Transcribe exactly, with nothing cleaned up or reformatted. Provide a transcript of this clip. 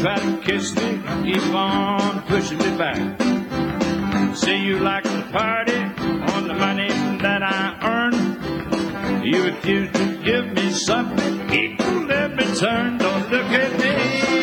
try to kiss me, keep on pushing me back. Say you like to party on the money that I earn. You refuse to give me something equal in return. Don't look at me